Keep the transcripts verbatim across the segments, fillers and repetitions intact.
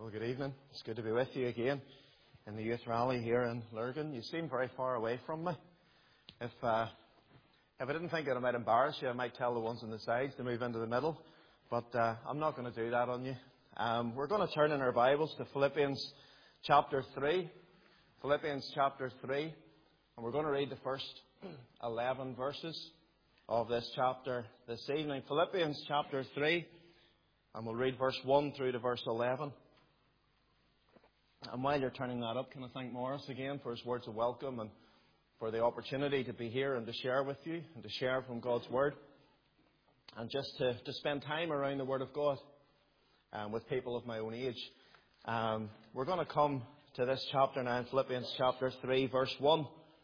Well, good evening. It's good to be with you again in the youth rally here in Lurgan. You seem very far away from me. If uh, if I didn't think that I might embarrass you, I might tell the ones on the sides to move into the middle. But uh, I'm not going to do that on you. Um, we're going to turn in our Bibles to Philippians chapter three. Philippians chapter three. And we're going to read the first eleven verses of this chapter this evening. Philippians chapter three. And we'll read verse one through to verse eleven. And while you're turning that up, can I thank Morris again for his words of welcome and for the opportunity to be here and to share with you and to share from God's Word. And just to, to spend time around the Word of God um, with people of my own age. Um, we're going to come to this chapter now in Philippians chapter three, verse one.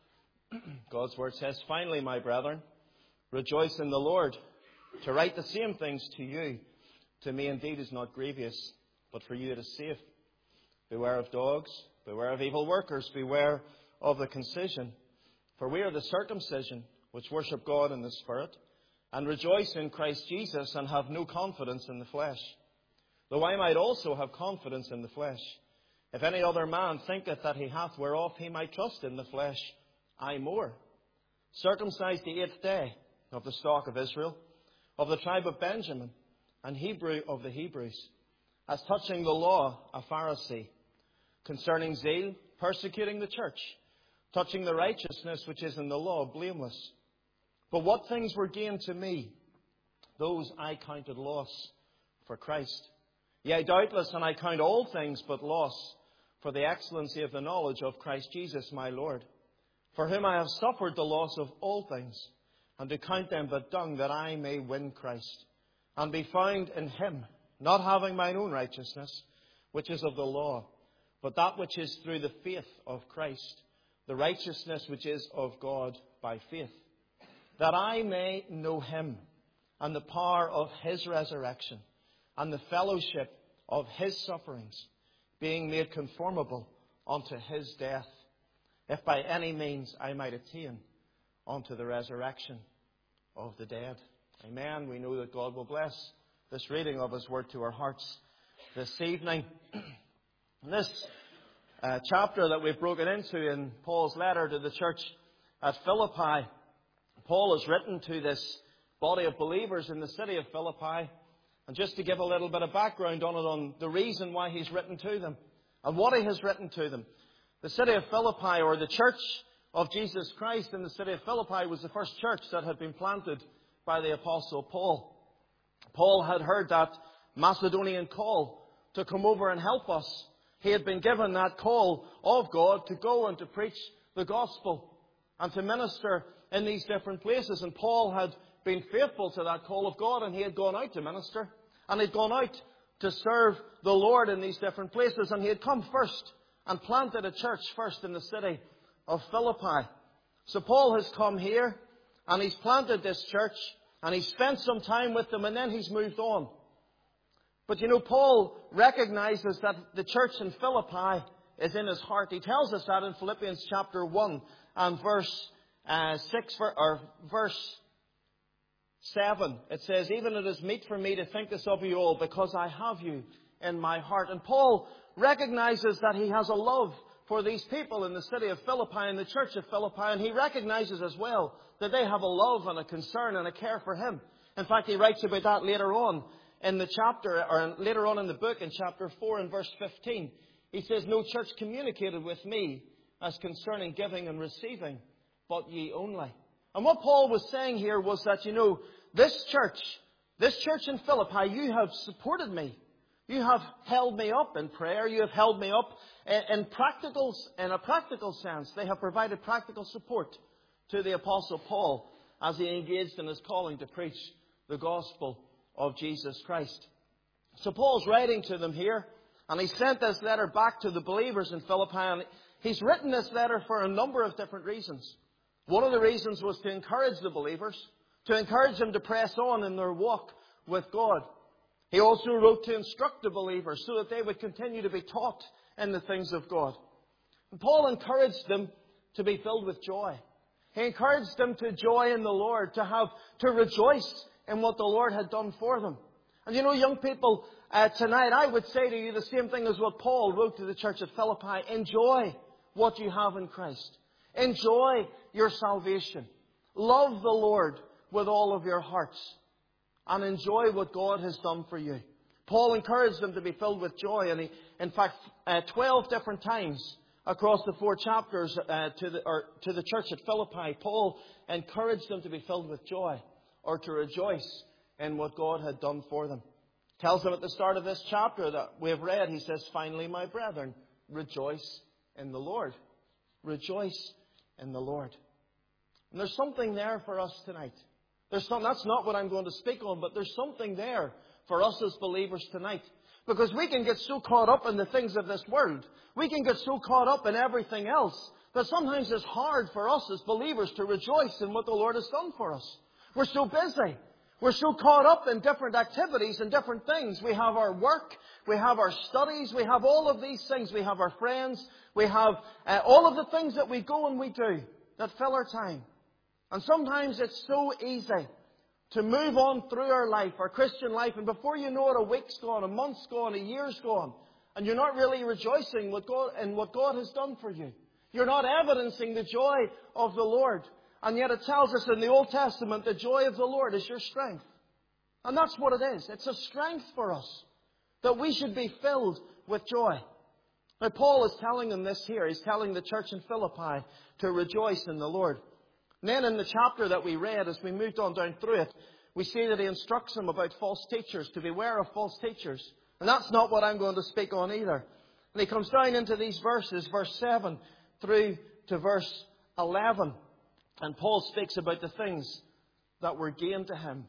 God's Word says, "Finally, my brethren, rejoice in the Lord. To write the same things to you, to me indeed is not grievous, but for you it is safe. Beware of dogs, beware of evil workers, beware of the concision. For we are the circumcision, which worship God in the Spirit, and rejoice in Christ Jesus, and have no confidence in the flesh. Though I might also have confidence in the flesh. If any other man thinketh that he hath whereof he might trust in the flesh, I more. Circumcised the eighth day, of the stock of Israel, of the tribe of Benjamin, and Hebrew of the Hebrews, as touching the law, a Pharisee, concerning zeal, persecuting the church, touching the righteousness which is in the law, blameless. But what things were gained to me, those I counted loss for Christ. Yea, doubtless, and I count all things but loss, for the excellency of the knowledge of Christ Jesus my Lord, for whom I have suffered the loss of all things, and to count them but dung, that I may win Christ, and be found in him, not having mine own righteousness, which is of the law, but that which is through the faith of Christ, the righteousness which is of God by faith, that I may know him, and the power of his resurrection, and the fellowship of his sufferings, being made conformable unto his death, if by any means I might attain unto the resurrection of the dead." Amen. We know that God will bless this reading of his word to our hearts this evening. This uh, chapter that we've broken into in Paul's letter to the church at Philippi, Paul has written to this body of believers in the city of Philippi. And just to give a little bit of background on it, on the reason why he's written to them and what he has written to them. The city of Philippi, or the church of Jesus Christ in the city of Philippi, was the first church that had been planted by the Apostle Paul. Paul had heard that Macedonian call to come over and help us. He had been given that call of God to go and to preach the gospel and to minister in these different places. And Paul had been faithful to that call of God, and he had gone out to minister. And he had gone out to serve the Lord in these different places. And he had come first and planted a church first in the city of Philippi. So Paul has come here, and he's planted this church, and he's spent some time with them, and then he's moved on. But you know, Paul recognizes that the church in Philippi is in his heart. He tells us that in Philippians chapter one and verse uh, six, or verse seven. It says, "Even it is meet for me to think this of you all, because I have you in my heart." And Paul recognizes that he has a love for these people in the city of Philippi and the church of Philippi. And he recognizes as well that they have a love and a concern and a care for him. In fact, he writes about that later on in the chapter, or later on in the book in chapter four and verse fifteen. He says, "No church communicated with me as concerning giving and receiving, but ye only." And what Paul was saying here was that, you know, this church, this church in Philippi, you have supported me. You have held me up in prayer. You have held me up in practical, in a practical sense. They have provided practical support to the Apostle Paul as he engaged in his calling to preach the gospel of Jesus Christ. So Paul's writing to them here, and he sent this letter back to the believers in Philippi. And he's written this letter for a number of different reasons. One of the reasons was to encourage the believers, to encourage them to press on in their walk with God. He also wrote to instruct the believers so that they would continue to be taught in the things of God. And Paul encouraged them to be filled with joy. He encouraged them to joy in the Lord, to have, to rejoice in what the Lord had done for them. And you know, young people, uh, tonight, I would say to you the same thing as what Paul wrote to the church at Philippi. Enjoy what you have in Christ. Enjoy your salvation. Love the Lord with all of your hearts. And enjoy what God has done for you. Paul encouraged them to be filled with joy. And he, in fact, uh, twelve different times across the four chapters uh, to, the, or to the church at Philippi, Paul encouraged them to be filled with joy or to rejoice in what God had done for them. He tells them at the start of this chapter that we have read, he says, finally, my brethren, rejoice in the Lord. Rejoice in the Lord. And there's something there for us tonight. There's some, that's not what I'm going to speak on, but there's something there for us as believers tonight. Because we can get so caught up in the things of this world. We can get so caught up in everything else that sometimes it's hard for us as believers to rejoice in what the Lord has done for us. We're so busy. We're so caught up in different activities and different things. We have our work. We have our studies. We have all of these things. We have our friends. We have uh, all of the things that we go and we do that fill our time. And sometimes it's so easy to move on through our life, our Christian life, and before you know it, a week's gone, a month's gone, a year's gone, and you're not really rejoicing with God in what God has done for you. You're not evidencing the joy of the Lord. And yet it tells us in the Old Testament, the joy of the Lord is your strength. And that's what it is. It's a strength for us, that we should be filled with joy. Now, Paul is telling them this here. He's telling the church in Philippi to rejoice in the Lord. And then in the chapter that we read, as we moved on down through it, we see that he instructs them about false teachers, to beware of false teachers. And that's not what I'm going to speak on either. And he comes down into these verses, verse seven through to verse eleven. And Paul speaks about the things that were gain to him,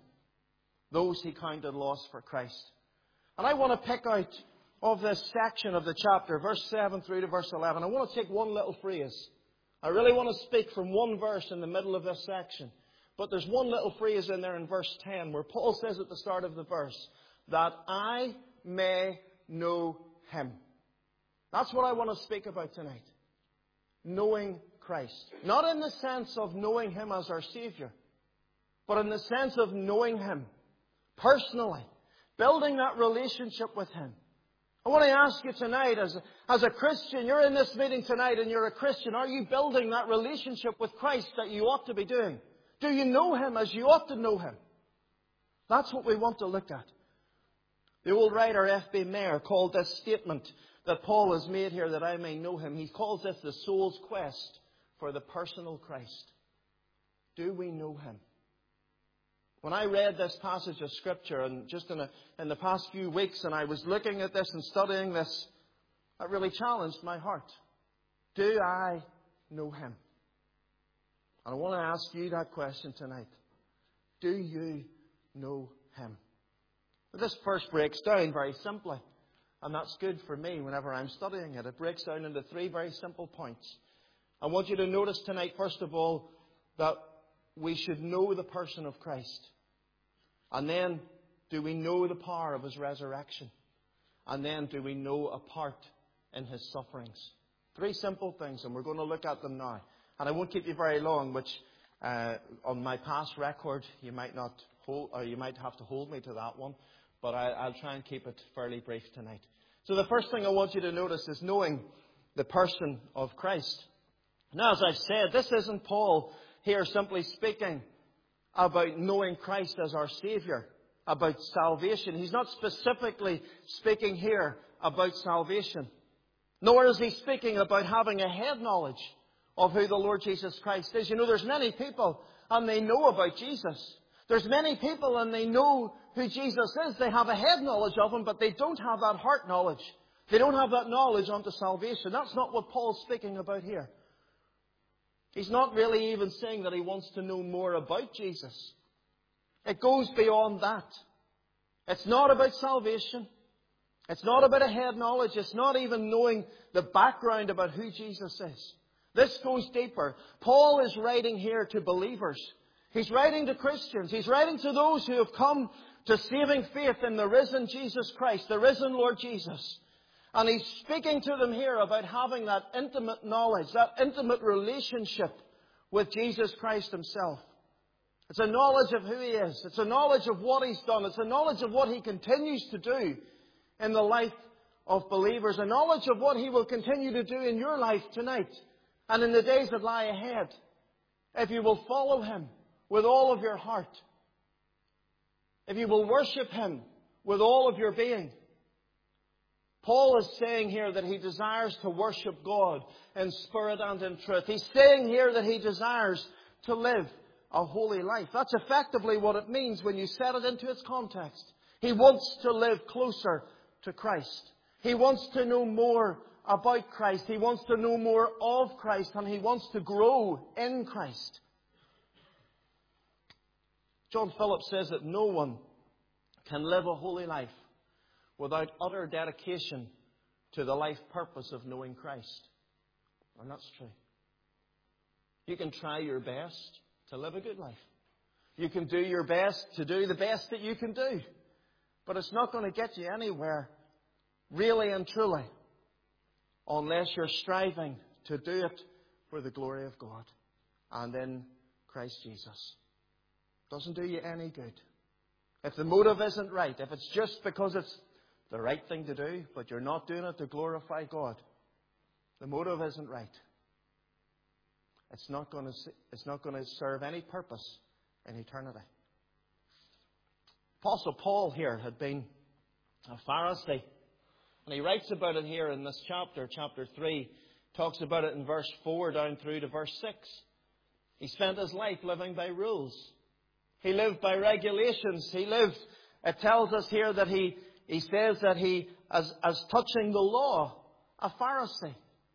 those he counted loss for Christ. And I want to pick out of this section of the chapter, verse seven through to verse eleven. I want to take one little phrase. I really want to speak from one verse in the middle of this section. But there's one little phrase in there in verse ten where Paul says at the start of the verse, that I may know him. That's what I want to speak about tonight. Knowing Christ. Not in the sense of knowing him as our Savior, but in the sense of knowing him personally. Building that relationship with him. I want to ask you tonight, as a, as a Christian, you're in this meeting tonight and you're a Christian. Are you building that relationship with Christ that you ought to be doing? Do you know him as you ought to know him? That's what we want to look at. The old writer F B Mayer called this statement that Paul has made here, that I may know him. He calls this the soul's quest for the personal Christ. Do we know him? When I read this passage of Scripture, and just in, a, in the past few weeks, and I was looking at this and studying this, that really challenged my heart. Do I know him? And I want to ask you that question tonight. Do you know him? But this verse breaks down very simply. And that's good for me whenever I'm studying it. It breaks down into three very simple points. I want you to notice tonight, first of all, that we should know the person of Christ. And then, do we know the power of his resurrection? And then, do we know a part in his sufferings? Three simple things, and we're going to look at them now. And I won't keep you very long, which uh, on my past record, you might not hold, or you might have to hold me to that one. But I, I'll try and keep it fairly brief tonight. So the first thing I want you to notice is knowing the person of Christ. Now, as I've said, this isn't Paul here simply speaking about knowing Christ as our Savior, about salvation. He's not specifically speaking here about salvation. Nor is he speaking about having a head knowledge of who the Lord Jesus Christ is. You know, there's many people and they know about Jesus. There's many people and they know who Jesus is. They have a head knowledge of him, but they don't have that heart knowledge. They don't have that knowledge unto salvation. That's not what Paul's speaking about here. He's not really even saying that he wants to know more about Jesus. It goes beyond that. It's not about salvation. It's not about a head knowledge. It's not even knowing the background about who Jesus is. This goes deeper. Paul is writing here to believers. He's writing to Christians. He's writing to those who have come to saving faith in the risen Jesus Christ, the risen Lord Jesus. And he's speaking to them here about having that intimate knowledge, that intimate relationship with Jesus Christ himself. It's a knowledge of who he is. It's a knowledge of what he's done. It's a knowledge of what he continues to do in the life of believers, a knowledge of what He will continue to do in your life tonight and in the days that lie ahead, if you will follow Him with all of your heart, if you will worship Him with all of your being. Paul is saying here that he desires to worship God in spirit and in truth. He's saying here that he desires to live a holy life. That's effectively what it means when you set it into its context. He wants to live closer to Christ. He wants to know more about Christ. He wants to know more of Christ, and he wants to grow in Christ. John Phillips says that no one can live a holy life without utter dedication to the life purpose of knowing Christ. And that's true. You can try your best to live a good life. You can do your best to do the best that you can do. But it's not going to get you anywhere, really and truly, unless you're striving to do it for the glory of God and in Christ Jesus. Doesn't do you any good. If the motive isn't right, if it's just because it's the right thing to do, but you're not doing it to glorify God, the motive isn't right. It's not going to, it's not going to serve any purpose in eternity. Apostle Paul here had been a Pharisee. And he writes about it here in this chapter, chapter three. Talks about it in verse four down through to verse six. He spent his life living by rules. He lived by regulations. He lived, it tells us here that he, he says that he, as, as touching the law, a Pharisee.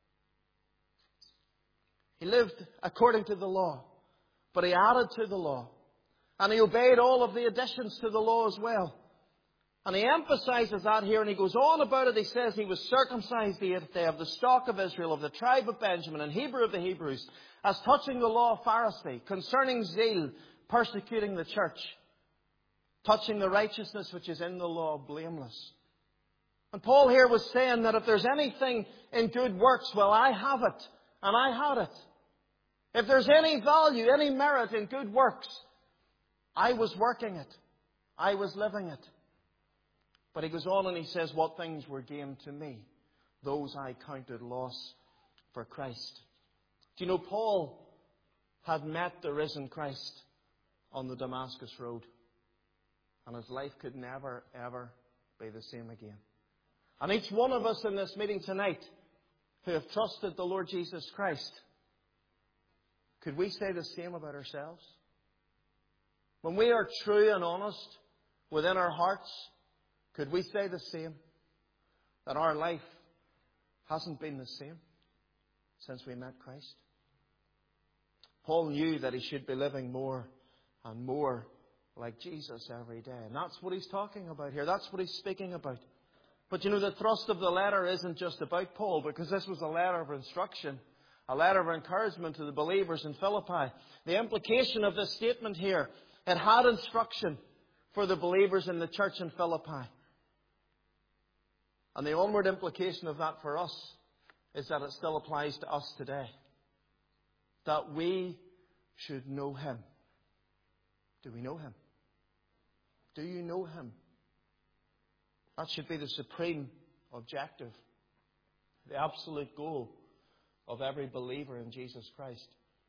He lived according to the law, but he added to the law. And he obeyed all of the additions to the law as well. And he emphasizes that here, and he goes on about it. He says he was circumcised the eighth day, of the stock of Israel, of the tribe of Benjamin, and Hebrew of the Hebrews, as touching the law, Pharisee, concerning zeal, persecuting the church, touching the righteousness which is in the law, blameless. And Paul here was saying that if there's anything in good works, well, I have it, and I had it. If there's any value, any merit in good works, I was working it. I was living it. But he goes on and he says, what things were gained to me, those I counted loss for Christ. Do you know, Paul had met the risen Christ on the Damascus Road. And his life could never, ever be the same again. And each one of us in this meeting tonight who have trusted the Lord Jesus Christ, could we say the same about ourselves? When we are true and honest within our hearts, could we say the same? That our life hasn't been the same since we met Christ? Paul knew that he should be living more and more like Jesus every day. And that's what he's talking about here. That's what he's speaking about. But you know, the thrust of the letter isn't just about Paul, because this was a letter of instruction, a letter of encouragement to the believers in Philippi. The implication of this statement here, it had instruction for the believers in the church in Philippi. And the onward implication of that for us is that it still applies to us today. That we should know Him. Do we know Him? Do you know Him? That should be the supreme objective, the absolute goal of every believer in Jesus Christ.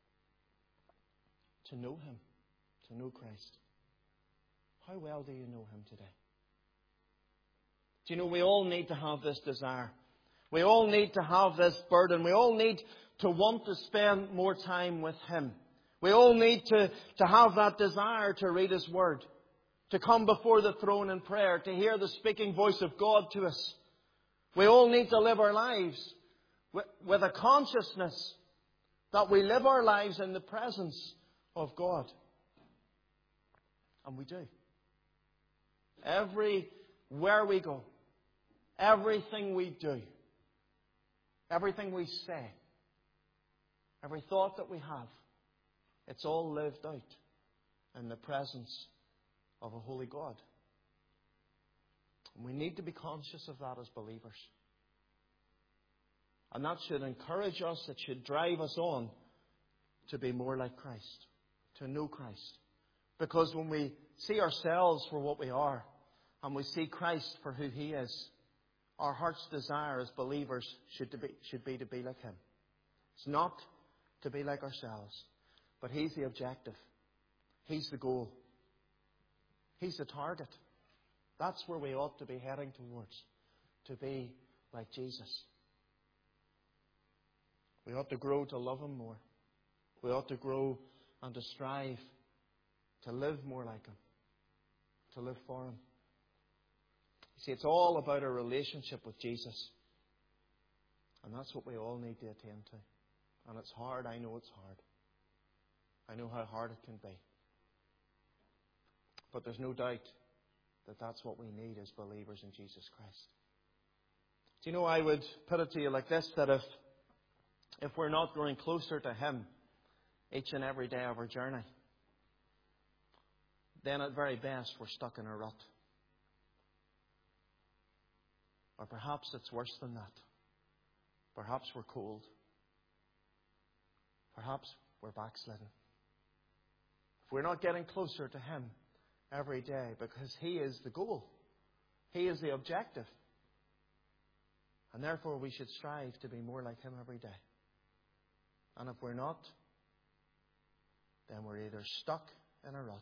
To know Him, to know Christ. How well do you know Him today? Do you know, we all need to have this desire. We all need to have this burden. We all need to want to spend more time with Him. We all need to, to have that desire to read His Word, to come before the throne in prayer, to hear the speaking voice of God to us. We all need to live our lives with, with a consciousness that we live our lives in the presence of God. And we do. Everywhere we go, everything we do, everything we say, every thought that we have, it's all lived out in the presence of a holy God. And we need to be conscious of that as believers. And that should encourage us, it should drive us on to be more like Christ, to know Christ. Because when we see ourselves for what we are, and we see Christ for who He is, our heart's desire as believers should be, should be to be like Him. It's not to be like ourselves, but He's the objective. He's the goal. He's the target. That's where we ought to be heading towards, to be like Jesus. We ought to grow to love Him more. We ought to grow and to strive to live more like Him, to live for Him. You see, it's all about our relationship with Jesus. And that's what we all need to attend to. And it's hard. I know it's hard. I know how hard it can be. But there's no doubt that that's what we need as believers in Jesus Christ. Do you know, I would put it to you like this, that if, if we're not growing closer to Him each and every day of our journey, then at very best we're stuck in a rut. Or perhaps it's worse than that. Perhaps we're cold. Perhaps we're backslidden. If we're not getting closer to Him every day, because He is the goal, He is the objective, and therefore we should strive to be more like Him every day. And if we're not, then we're either stuck in a rut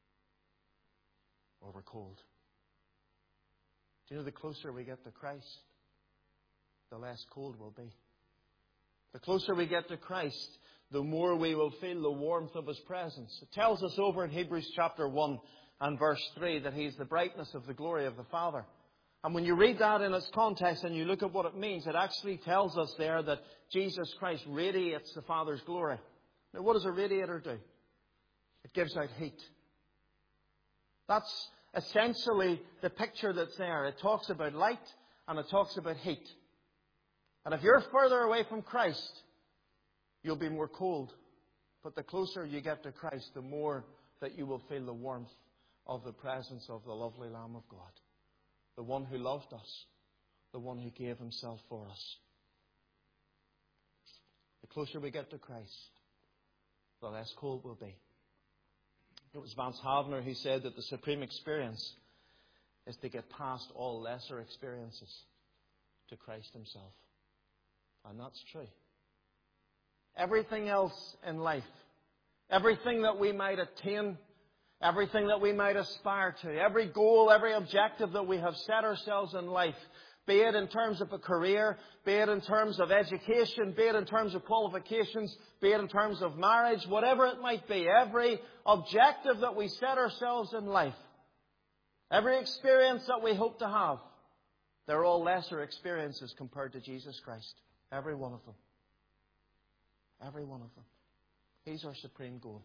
or we're cold. Do you know, the closer we get to Christ, the less cold we'll be. The closer we get to Christ, the more we will feel the warmth of His presence. It tells us over in Hebrews chapter one and verse three that He's the brightness of the glory of the Father. And when you read that in its context and you look at what it means, it actually tells us there that Jesus Christ radiates the Father's glory. Now, what does a radiator do? It gives out heat. That's essentially the picture that's there. It talks about light and it talks about heat. And if you're further away from Christ, you'll be more cold. But the closer you get to Christ, the more that you will feel the warmth of the presence of the lovely Lamb of God. The one who loved us. The one who gave Himself for us. The closer we get to Christ, the less cold we'll be. It was Vance Havner who said that the supreme experience is to get past all lesser experiences to Christ Himself. And that's true. Everything else in life, everything that we might attain, everything that we might aspire to, every goal, every objective that we have set ourselves in life, be it in terms of a career, be it in terms of education, be it in terms of qualifications, be it in terms of marriage, whatever it might be, every objective that we set ourselves in life, every experience that we hope to have, they're all lesser experiences compared to Jesus Christ. Every one of them. Every one of them. He's our supreme goal.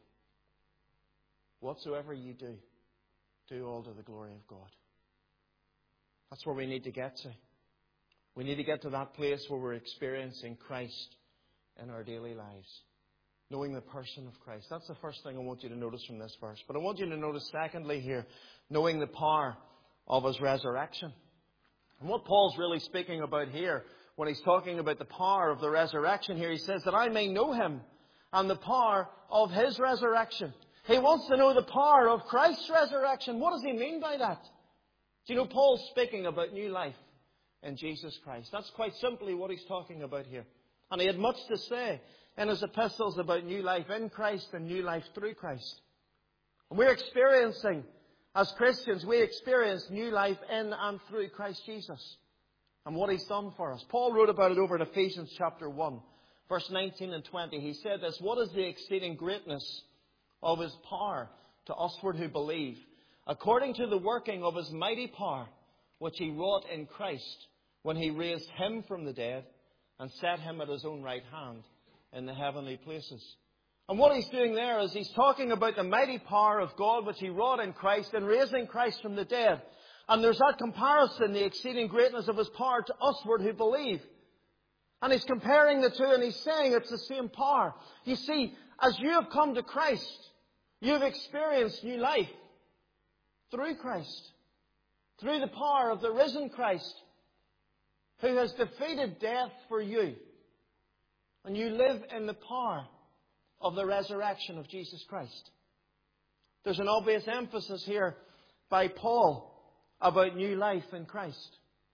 Whatsoever you do, do all to the glory of God. That's where we need to get to. We need to get to that place where we're experiencing Christ in our daily lives. Knowing the person of Christ. That's the first thing I want you to notice from this verse. But I want you to notice secondly here, knowing the power of His resurrection. And what Paul's really speaking about here, when he's talking about the power of the resurrection here, he says that I may know Him and the power of His resurrection. He wants to know the power of Christ's resurrection. What does he mean by that? Do you know, Paul's speaking about new life in Jesus Christ. That's quite simply what he's talking about here. And he had much to say in his epistles about new life in Christ and new life through Christ. And we're experiencing, as Christians, we experience new life in and through Christ Jesus and what He's done for us. Paul wrote about it over in Ephesians chapter one, verse nineteen and twenty. He said this, what is the exceeding greatness of His power to usward who believe, according to the working of His mighty power, which He wrought in Christ, when He raised Him from the dead and set Him at His own right hand in the heavenly places. And what he's doing there is he's talking about the mighty power of God which He wrought in Christ and raising Christ from the dead. And there's that comparison, the exceeding greatness of His power to usward who believe. And he's comparing the two and he's saying it's the same power. You see, as you have come to Christ, you've experienced new life through Christ. Through the power of the risen Christ, who has defeated death for you. And you live in the power of the resurrection of Jesus Christ. There's an obvious emphasis here by Paul about new life in Christ.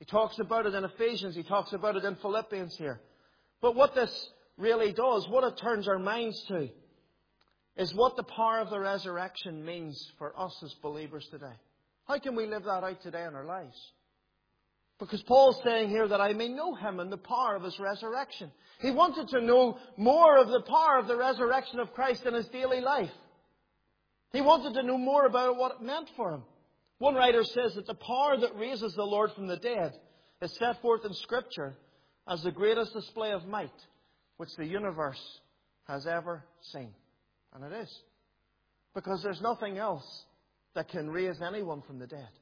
He talks about it in Ephesians. He talks about it in Philippians here. But what this really does, what it turns our minds to, is what the power of the resurrection means for us as believers today. How can we live that out today in our lives? Because Paul's saying here that I may know Him and the power of His resurrection. He wanted to know more of the power of the resurrection of Christ in his daily life. He wanted to know more about what it meant for him. One writer says that the power that raises the Lord from the dead is set forth in Scripture as the greatest display of might which the universe has ever seen. And it is. Because there's nothing else that can raise anyone from the dead.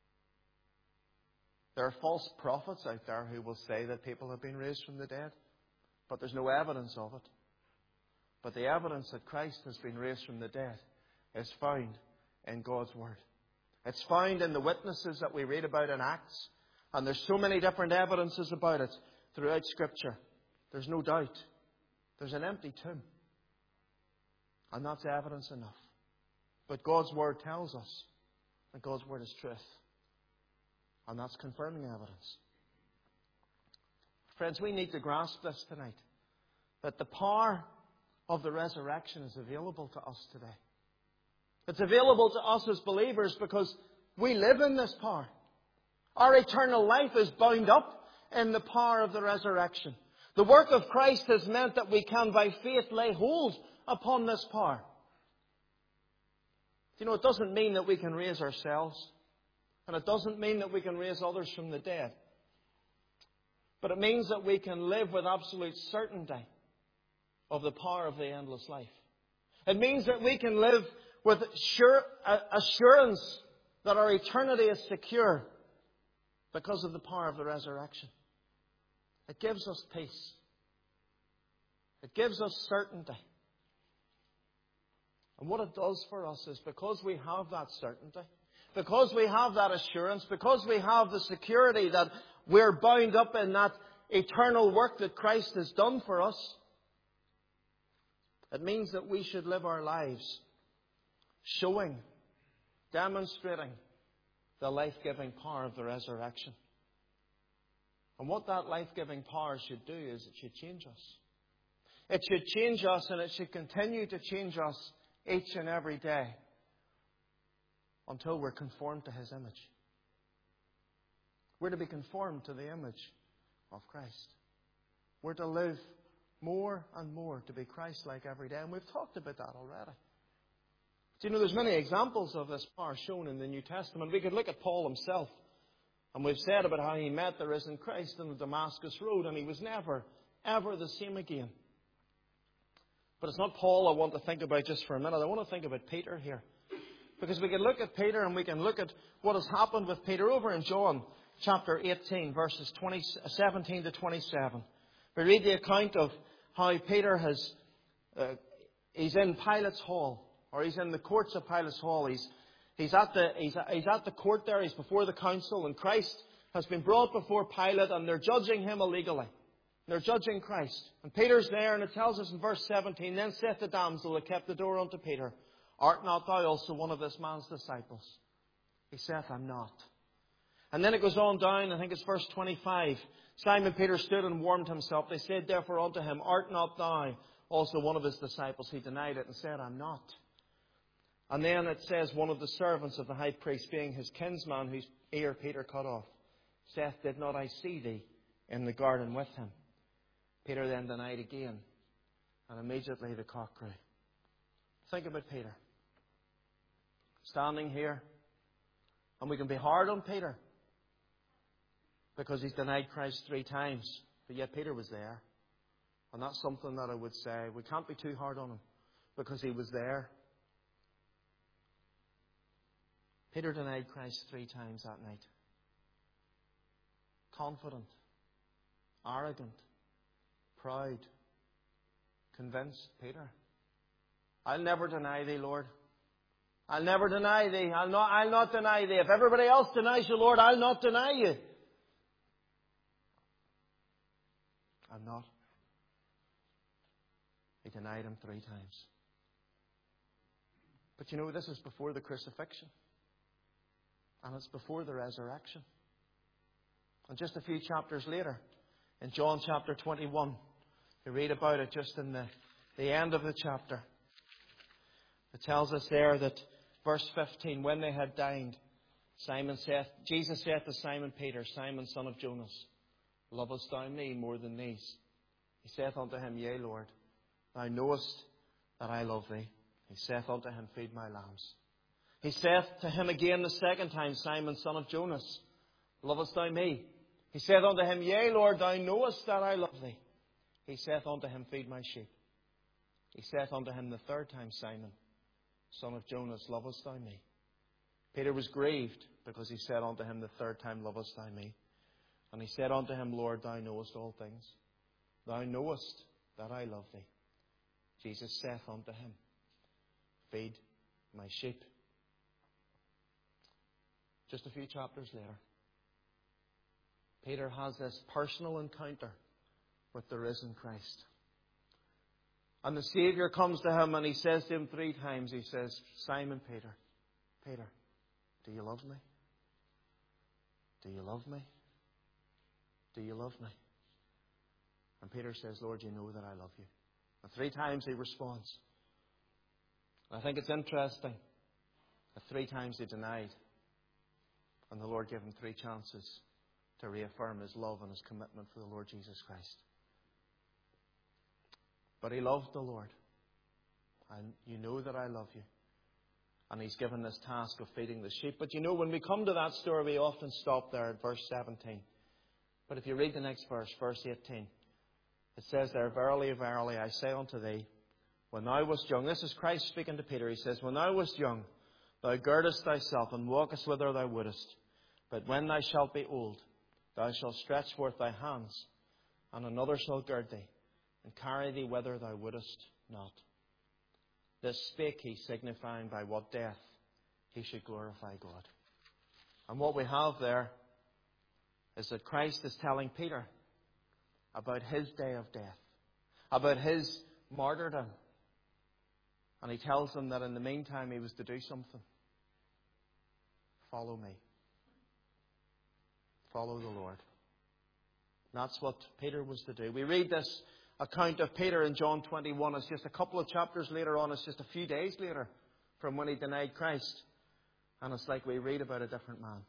There are false prophets out there who will say that people have been raised from the dead, but there's no evidence of it. But the evidence that Christ has been raised from the dead is found in God's Word. It's found in the witnesses that we read about in Acts. And there's so many different evidences about it throughout Scripture. There's no doubt. There's an empty tomb. And that's evidence enough. But God's Word tells us that God's Word is truth. And that's confirming evidence. Friends, we need to grasp this tonight. That the power of the resurrection is available to us today. It's available to us as believers because we live in this power. Our eternal life is bound up in the power of the resurrection. The work of Christ has meant that we can by faith lay hold upon this power. You know, it doesn't mean that we can raise ourselves. And it doesn't mean that we can raise others from the dead. But it means that we can live with absolute certainty of the power of the endless life. It means that we can live with sure, assurance that our eternity is secure because of the power of the resurrection. It gives us peace. It gives us certainty. And what it does for us is because we have that certainty, because we have that assurance, because we have the security that we're bound up in that eternal work that Christ has done for us, it means that we should live our lives showing, demonstrating the life-giving power of the resurrection. And what that life-giving power should do is it should change us. It should change us, and it should continue to change us each and every day until we're conformed to His image. We're to be conformed to the image of Christ. We're to live more and more to be Christ-like every day. And we've talked about that already. Do you know, there's many examples of this power shown in the New Testament. We could look at Paul himself. And we've said about how he met the risen Christ on the Damascus Road. And he was never, ever the same again. But it's not Paul I want to think about just for a minute. I want to think about Peter here. Because we can look at Peter and we can look at what has happened with Peter over in John chapter eighteen, verses twenty, seventeen to twenty-seven. We read the account of how Peter has, uh, he's in Pilate's hall. Or he's in the courts of Pilate's hall. He's, he's, at the, he's, he's at the court there. He's before the council. And Christ has been brought before Pilate. And they're judging him illegally. They're judging Christ. And Peter's there. And it tells us in verse seventeen, Then saith the damsel that kept the door unto Peter, Art not thou also one of this man's disciples? He saith, I'm not. And then it goes on down. I think it's verse twenty-five. Simon Peter stood and warmed himself. They said therefore unto him, Art not thou also one of his disciples? He denied it and said, I'm not. And then it says, one of the servants of the high priest, being his kinsman, whose ear Peter cut off, saith, Did not I see thee in the garden with him? Peter then denied again, and immediately the cock crew. Think about Peter. Standing here, and we can be hard on Peter, because he's denied Christ three times. But yet Peter was there. And that's something that I would say, we can't be too hard on him, because he was there. Peter denied Christ three times that night. Confident, arrogant, proud, convinced Peter. I'll never deny thee, Lord. I'll never deny thee. I'll not, I'll not deny thee. If everybody else denies you, Lord, I'll not deny you. I'm not. He denied him three times. But you know, this is before the crucifixion. And it's before the resurrection. And just a few chapters later, in John chapter twenty-one, you read about it just in the, the end of the chapter. It tells us there that, verse fifteen, when they had dined, Simon saith, Jesus saith to Simon Peter, Simon, son of Jonas, lovest thou me more than these? He saith unto him, Yea, Lord, thou knowest that I love thee. He saith unto him, Feed my lambs. He saith to him again the second time, Simon, son of Jonas, lovest thou me? He saith unto him, Yea, Lord, thou knowest that I love thee. He saith unto him, Feed my sheep. He saith unto him the third time, Simon, son of Jonas, lovest thou me? Peter was grieved because he said unto him the third time, Lovest thou me? And he said unto him, Lord, thou knowest all things. Thou knowest that I love thee. Jesus saith unto him, Feed my sheep. Just a few chapters later, Peter has this personal encounter with the risen Christ. And the Saviour comes to him and he says to him three times, he says, Simon Peter, Peter, do you love me? Do you love me? Do you love me? And Peter says, Lord, you know that I love you. And three times he responds. I think it's interesting that three times he denied. And the Lord gave him three chances to reaffirm his love and his commitment for the Lord Jesus Christ. But he loved the Lord. And you know that I love you. And he's given this task of feeding the sheep. But you know, when we come to that story, we often stop there at verse seventeen. But if you read the next verse, verse eighteen, it says there, Verily, verily, I say unto thee, when thou wast young, this is Christ speaking to Peter, he says, When thou wast young, thou girdest thyself and walkest whither thou wouldest. But when thou shalt be old, thou shalt stretch forth thy hands, and another shall gird thee, and carry thee whither thou wouldest not. This spake he, signifying by what death he should glorify God. And what we have there is that Christ is telling Peter about his day of death, about his martyrdom. And he tells him that in the meantime he was to do something. Follow me. Follow the Lord. And that's what Peter was to do. We read this account of Peter in John twenty-one. It's just a couple of chapters later on. It's just a few days later from when he denied Christ. And it's like we read about a different man.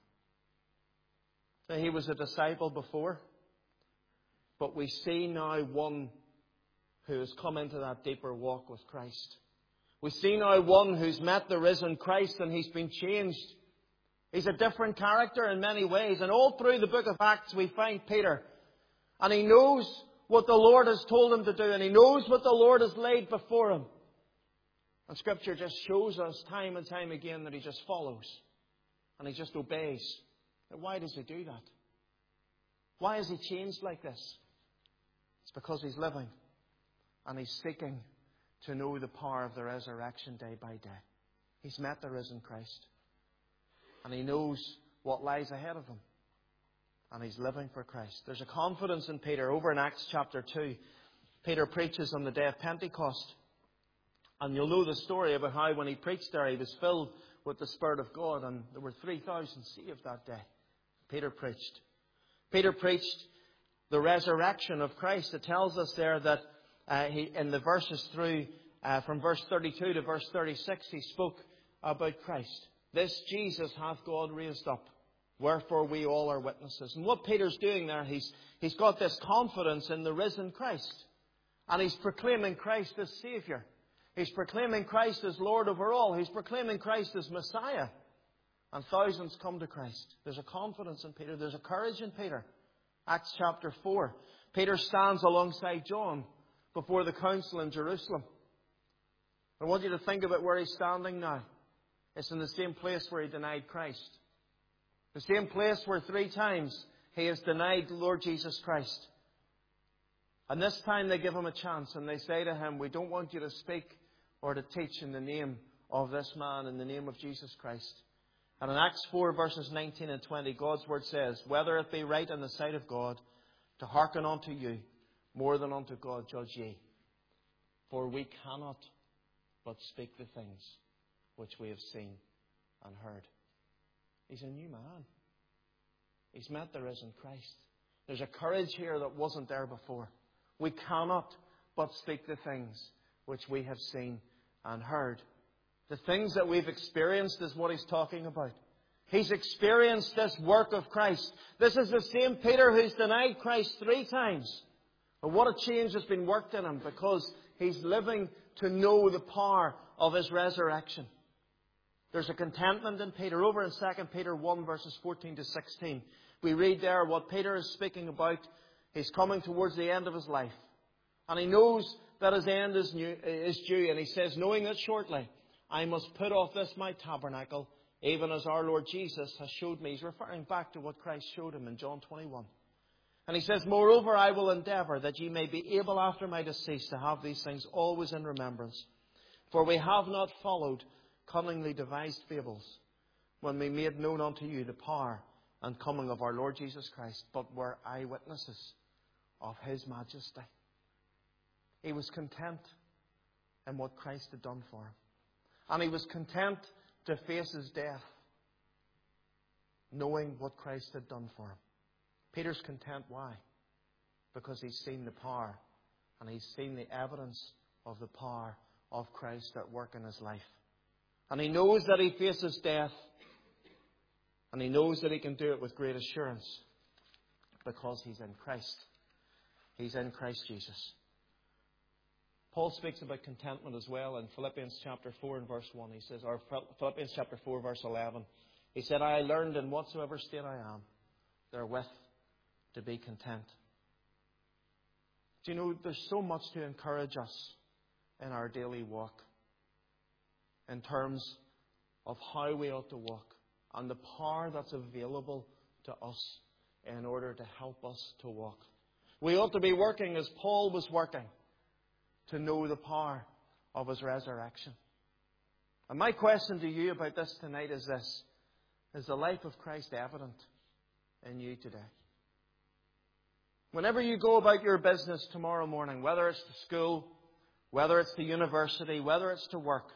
Now, he was a disciple before. But we see now one who has come into that deeper walk with Christ. We see now one who's met the risen Christ and he's been changed. He's a different character in many ways. And all through the book of Acts we find Peter. And he knows what the Lord has told him to do. And he knows what the Lord has laid before him. And Scripture just shows us time and time again that he just follows. And he just obeys. But why does he do that? Why is he changed like this? It's because he's living. And he's seeking to know the power of the resurrection day by day. He's met the risen Christ. And he knows what lies ahead of him. And he's living for Christ. There's a confidence in Peter. Over in Acts chapter two, Peter preaches on the day of Pentecost. And you'll know the story about how when he preached there, he was filled with the Spirit of God. And there were three thousand saved that day. Peter preached. Peter preached the resurrection of Christ. It tells us there that uh, he, in the verses through, uh, from verse thirty-two to verse thirty-six, he spoke about Christ. This Jesus hath God raised up, wherefore we all are witnesses. And what Peter's doing there, he's, he's got this confidence in the risen Christ. And he's proclaiming Christ as Saviour. He's proclaiming Christ as Lord over all. He's proclaiming Christ as Messiah. And thousands come to Christ. There's a confidence in Peter. There's a courage in Peter. Acts chapter four. Peter stands alongside John before the council in Jerusalem. I want you to think about where he's standing now. It's in the same place where he denied Christ. The same place where three times he has denied the Lord Jesus Christ. And this time they give him a chance and they say to him, we don't want you to speak or to teach in the name of this man, in the name of Jesus Christ. And in Acts four verses nineteen and twenty, God's word says, whether it be right in the sight of God to hearken unto you more than unto God judge ye. For we cannot but speak the things which we have seen and heard. He's a new man. He's met the risen Christ. There's a courage here that wasn't there before. We cannot but speak the things which we have seen and heard. The things that we've experienced is what he's talking about. He's experienced this work of Christ. This is the same Peter who's denied Christ three times. But what a change has been worked in him, because he's living to know the power of his resurrection. There's a contentment in Peter. Over in Second Peter one, verses fourteen to sixteen, we read there what Peter is speaking about. He's coming towards the end of his life. And he knows that his end is, new, is due. And he says, knowing that shortly I must put off this my tabernacle, even as our Lord Jesus has showed me. He's referring back to what Christ showed him in John twenty-one. And he says, moreover, I will endeavour that ye may be able after my decease to have these things always in remembrance. For we have not followed cunningly devised fables, when we made known unto you the power and coming of our Lord Jesus Christ, but were eyewitnesses of his majesty. He was content in what Christ had done for him. And he was content to face his death, knowing what Christ had done for him. Peter's content. Why? Because he's seen the power, and he's seen the evidence of the power of Christ at work in his life. And he knows that he faces death, and he knows that he can do it with great assurance, because he's in Christ. He's in Christ Jesus. Paul speaks about contentment as well in Philippians chapter four and verse one. He says, or Philippians chapter four, verse eleven. He said, I learned in whatsoever state I am, therewith to be content. Do you know, there's so much to encourage us in our daily walk, in terms of how we ought to walk and the power that's available to us in order to help us to walk. We ought to be working as Paul was working, to know the power of his resurrection. And my question to you about this tonight is this: is the life of Christ evident in you today? Whenever you go about your business tomorrow morning, whether it's to school, whether it's to university, whether it's to work,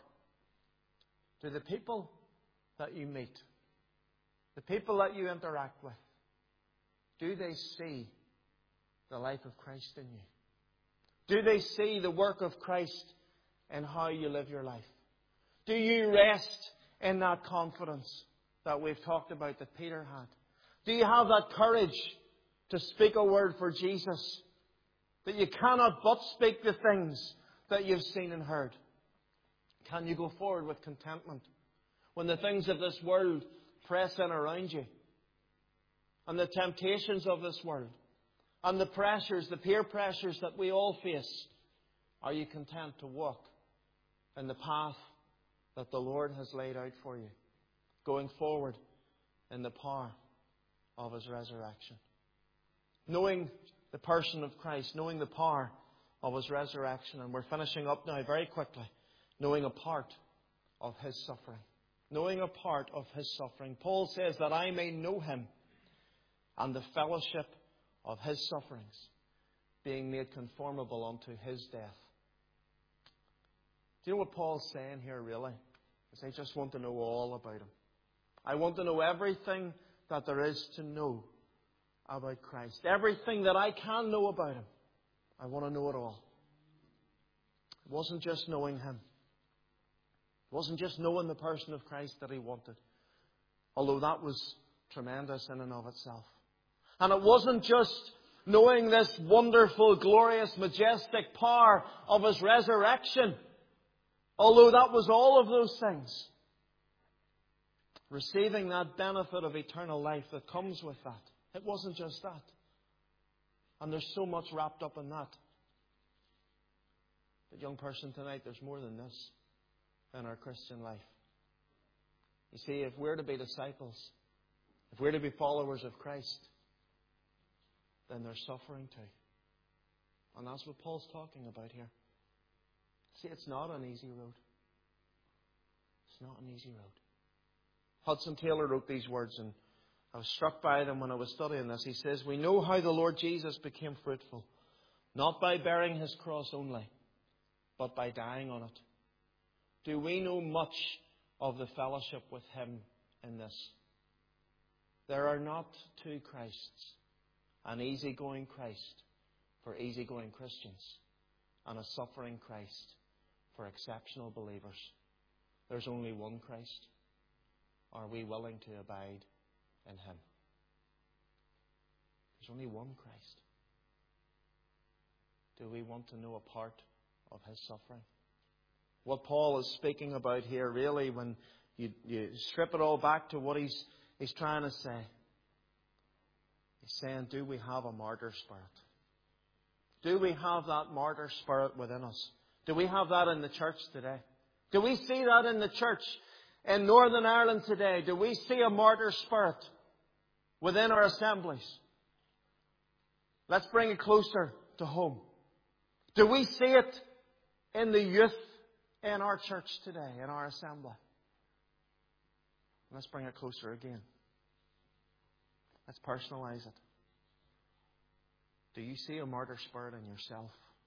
do the people that you meet, the people that you interact with, do they see the life of Christ in you? Do they see the work of Christ in how you live your life? Do you rest in that confidence that we've talked about that Peter had? Do you have that courage to speak a word for Jesus, that you cannot but speak the things that you've seen and heard? Can you go forward with contentment when the things of this world press in around you, and the temptations of this world, and the pressures, the peer pressures that we all face? Are you content to walk in the path that the Lord has laid out for you, going forward in the power of his resurrection? Knowing the person of Christ, knowing the power of his resurrection. And we're finishing up now very quickly. Knowing a part of his suffering. Knowing a part of his suffering. Paul says that I may know him and the fellowship of his sufferings, being made conformable unto his death. Do you know what Paul's saying here really? Is I just want to know all about him. I want to know everything that there is to know about Christ. Everything that I can know about him. I want to know it all. It wasn't just knowing him. It wasn't just knowing the person of Christ that he wanted, although that was tremendous in and of itself. And it wasn't just knowing this wonderful, glorious, majestic power of his resurrection, although that was all of those things. Receiving that benefit of eternal life that comes with that. It wasn't just that. And there's so much wrapped up in that. But young person, tonight, there's more than this in our Christian life. You see, if we're to be disciples, if we're to be followers of Christ, then there's suffering too. And that's what Paul's talking about here. See, it's not an easy road. It's not an easy road. Hudson Taylor wrote these words, and I was struck by them when I was studying this. He says, we know how the Lord Jesus became fruitful, not by bearing his cross only, but by dying on it. Do we know much of the fellowship with him in this? There are not two Christs. An easygoing Christ for easygoing Christians and a suffering Christ for exceptional believers. There's only one Christ. Are we willing to abide in Him? There's only one Christ. Do we want to know a part of His suffering? What Paul is speaking about here, really, when you, you strip it all back to what he's, he's trying to say, he's saying, do we have a martyr spirit? Do we have that martyr spirit within us? Do we have that in the church today? Do we see that in the church in Northern Ireland today? Do we see a martyr spirit within our assemblies? Let's bring it closer to home. Do we see it in the youth in our church today, in our assembly? Let's bring it closer again. Let's personalize it. Do you see a martyr spirit in yourself?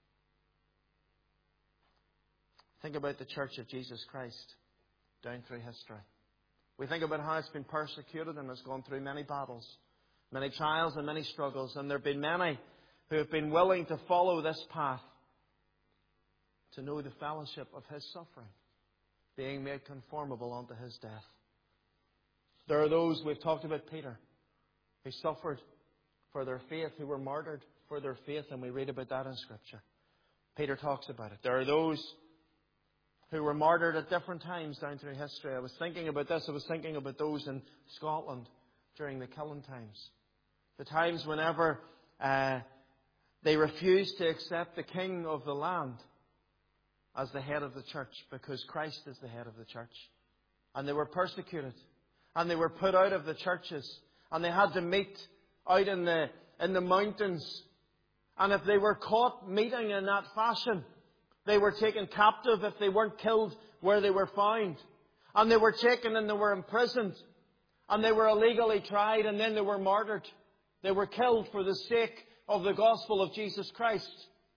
Think about the Church of Jesus Christ down through history. We think about how it's been persecuted and has gone through many battles, many trials and many struggles. And there have been many who have been willing to follow this path, to know the fellowship of His suffering, being made conformable unto His death. There are those, we've talked about Peter, who suffered for their faith, who were martyred for their faith, and we read about that in Scripture. Peter talks about it. There are those who were martyred at different times down through history. I was thinking about this. I was thinking about those in Scotland during the killing times. The times whenever uh, they refused to accept the king of the land as the head of the church, because Christ is the head of the church. And they were persecuted. And they were put out of the churches. And they had to meet out in the, in the mountains. And if they were caught meeting in that fashion, they were taken captive if they weren't killed where they were found. And they were taken and they were imprisoned. And they were illegally tried and then they were martyred. They were killed for the sake of the gospel of Jesus Christ.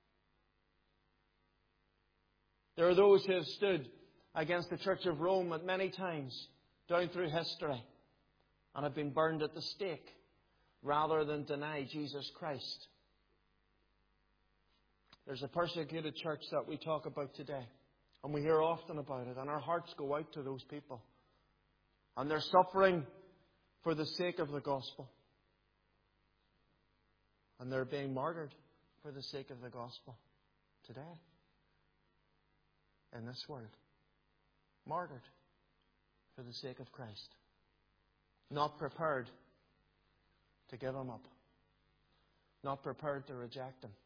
There are those who have stood against the Church of Rome at many times down through history and have been burned at the stake rather than deny Jesus Christ. There's a persecuted church that we talk about today, and we hear often about it, and our hearts go out to those people. And they're suffering for the sake of the gospel. And they're being martyred for the sake of the gospel today. In this world. Martyred for the sake of Christ. Not prepared to give Him up. Not prepared to reject Him.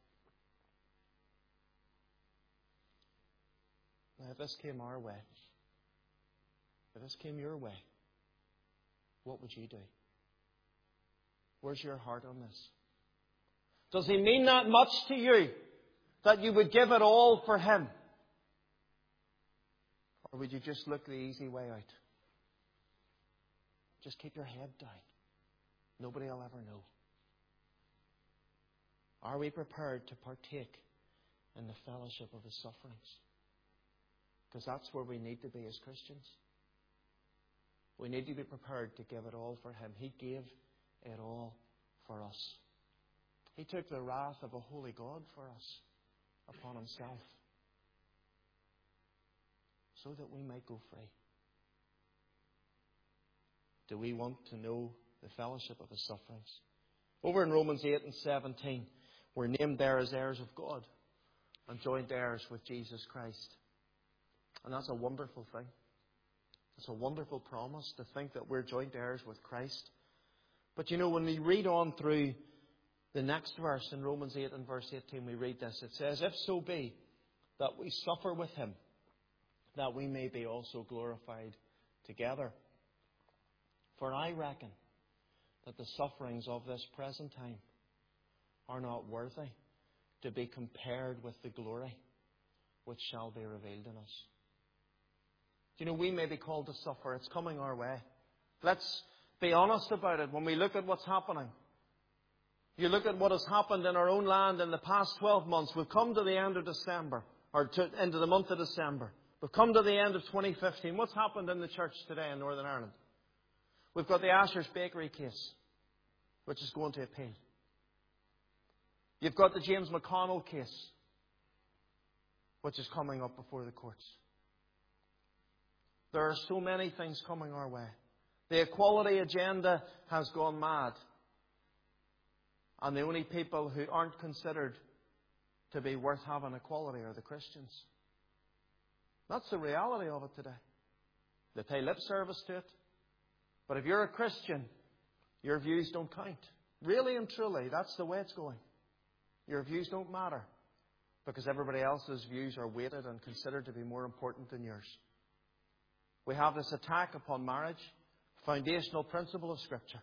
Now, if this came our way, if this came your way, what would you do? Where's your heart on this? Does He mean that much to you that you would give it all for Him? Or would you just look the easy way out? Just keep your head down. Nobody will ever know. Are we prepared to partake in the fellowship of His sufferings? Because that's where we need to be as Christians. We need to be prepared to give it all for Him. He gave it all for us. He took the wrath of a holy God for us upon Himself, so that we might go free. Do we want to know the fellowship of His sufferings? Over in Romans eight and seventeen, we're named there as heirs of God and joint heirs with Jesus Christ. And that's a wonderful thing. It's a wonderful promise to think that we're joint heirs with Christ. But you know, when we read on through the next verse in Romans eight and verse eighteen, we read this. It says, if so be that we suffer with Him, that we may be also glorified together. For I reckon that the sufferings of this present time are not worthy to be compared with the glory which shall be revealed in us. You know, we may be called to suffer. It's coming our way. Let's be honest about it. When we look at what's happening, you look at what has happened in our own land in the past twelve months. We've come to the end of December, or to, into the month of December. We've come to the end of twenty fifteen. What's happened in the church today in Northern Ireland? We've got the Asher's Bakery case, which is going to appeal. You've got the James McConnell case, which is coming up before the courts. There are so many things coming our way. The equality agenda has gone mad. And the only people who aren't considered to be worth having equality are the Christians. That's the reality of it today. They pay lip service to it. But if you're a Christian, your views don't count. Really and truly, that's the way it's going. Your views don't matter because everybody else's views are weighted and considered to be more important than yours. We have this attack upon marriage, foundational principle of Scripture.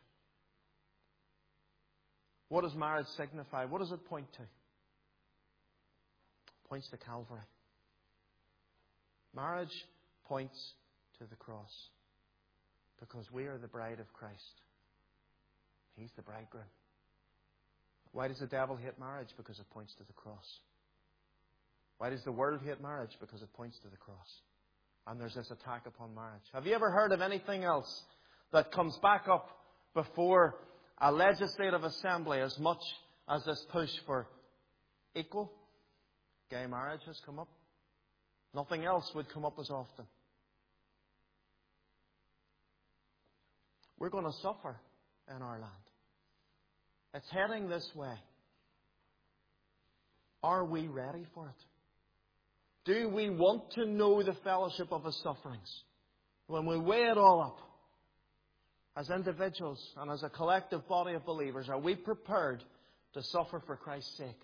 What does marriage signify? What does it point to? It points to Calvary. Marriage points to the cross because we are the bride of Christ. He's the bridegroom. Why does the devil hate marriage? Because it points to the cross. Why does the world hate marriage? Because it points to the cross. And there's this attack upon marriage. Have you ever heard of anything else that comes back up before a legislative assembly as much as this push for equal gay marriage has come up? Nothing else would come up as often. We're going to suffer in our land. It's heading this way. Are we ready for it? Do we want to know the fellowship of His sufferings? When we weigh it all up, as individuals and as a collective body of believers, are we prepared to suffer for Christ's sake?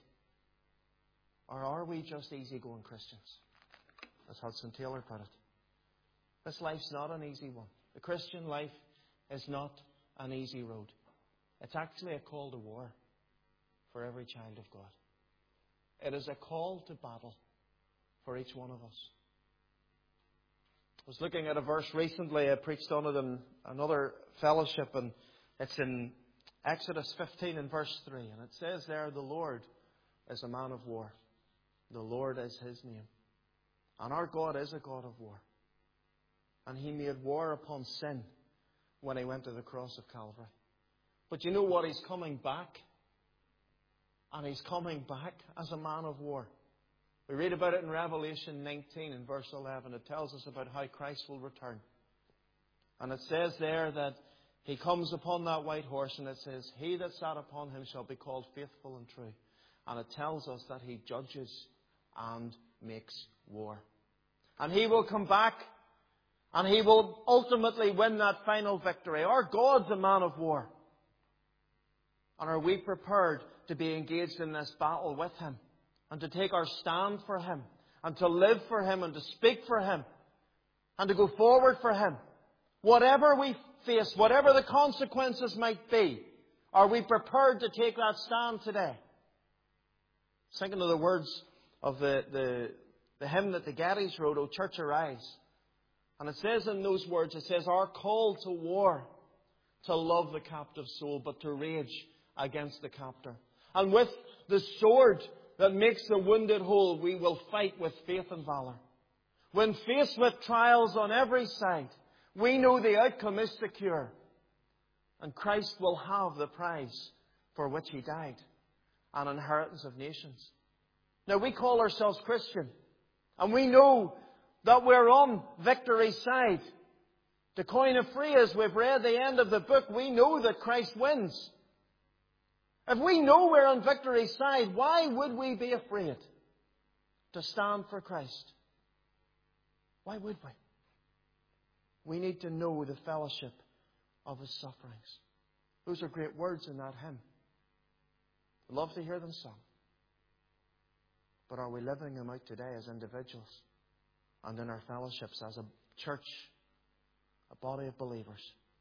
Or are we just easygoing Christians? As Hudson Taylor put it. This life's not an easy one. The Christian life is not an easy road. It's actually a call to war for every child of God. It is a call to battle for each one of us. I was looking at a verse recently. I preached on it in another fellowship, and it's in Exodus fifteen and verse three. And it says there, the Lord is a man of war. The Lord is His name. And our God is a God of war. And He made war upon sin when He went to the cross of Calvary. But you know what? He's coming back. And He's coming back as a man of war. We read about it in Revelation nineteen and verse eleven. It tells us about how Christ will return. And it says there that He comes upon that white horse, and it says, He that sat upon Him shall be called faithful and true. And it tells us that He judges and makes war. And He will come back, and He will ultimately win that final victory. Our God's a man of war. And are we prepared to be engaged in this battle with Him? And to take our stand for Him? And to live for Him? And to speak for Him? And to go forward for Him? Whatever we face, whatever the consequences might be, are we prepared to take that stand today? Thinking of the words of the, the, the hymn that the Gettys wrote, O Church Arise. And it says in those words, it says, our call to war, to love the captive soul, but to rage against the captor. And with the sword that makes the wounded whole, we will fight with faith and valor. When faced with trials on every side, we know the outcome is secure. And Christ will have the prize for which He died, an inheritance of nations. Now, we call ourselves Christian, and we know that we're on victory's side. To coin a phrase, we've read the end of the book, we know that Christ wins. If we know we're on victory's side, why would we be afraid to stand for Christ? Why would we? We need to know the fellowship of His sufferings. Those are great words in that hymn. I'd love to hear them sung. But are we living them out today as individuals and in our fellowships as a church, a body of believers?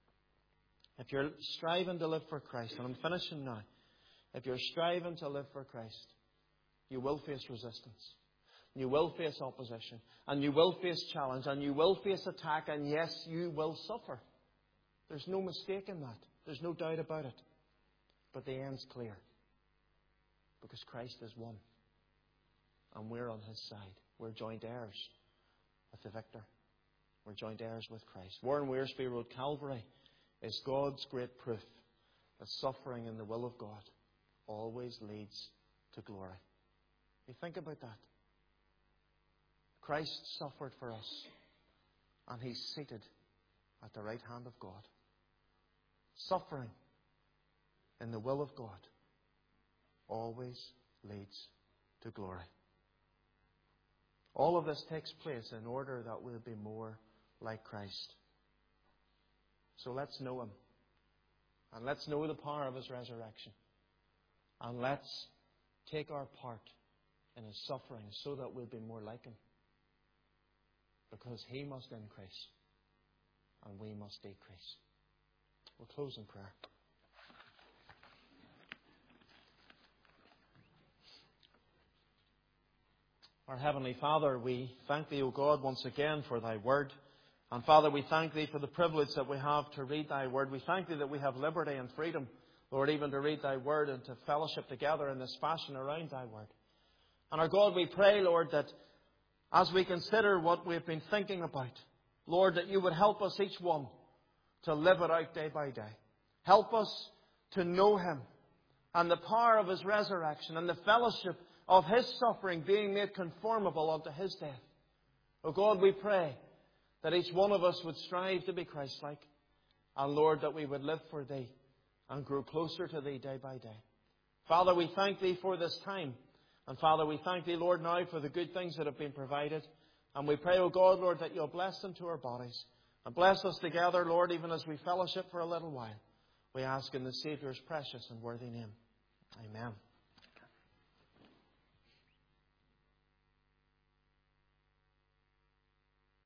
If you're striving to live for Christ, and I'm finishing now, if you're striving to live for Christ, you will face resistance. You will face opposition. And you will face challenge. And you will face attack. And yes, you will suffer. There's no mistake in that. There's no doubt about it. But the end's clear. Because Christ is won. And we're on His side. We're joint heirs with the victor. We're joint heirs with Christ. Warren Wiersbe wrote, Calvary is God's great proof that suffering in the will of God always leads to glory. You think about that. Christ suffered for us, and He's seated at the right hand of God. Suffering in the will of God always leads to glory. All of this takes place in order that we'll be more like Christ. So let's know Him. And let's know the power of His resurrection. And let's take our part in His suffering so that we'll be more like Him. Because He must increase and we must decrease. We'll close in prayer. Our Heavenly Father, we thank Thee, O God, once again for Thy Word. And Father, we thank Thee for the privilege that we have to read Thy Word. We thank Thee that we have liberty and freedom, Lord, even to read Thy Word and to fellowship together in this fashion around Thy Word. And our God, we pray, Lord, that as we consider what we've been thinking about, Lord, that You would help us each one to live it out day by day. Help us to know Him and the power of His resurrection and the fellowship of His suffering being made conformable unto His death. O God, we pray that each one of us would strive to be Christ-like. And Lord, that we would live for Thee and grow closer to Thee day by day. Father, we thank Thee for this time. And Father, we thank Thee, Lord, now for the good things that have been provided. And we pray, O God, Lord, that You'll bless them to our bodies. And bless us together, Lord, even as we fellowship for a little while. We ask in the Saviour's precious and worthy name. Amen.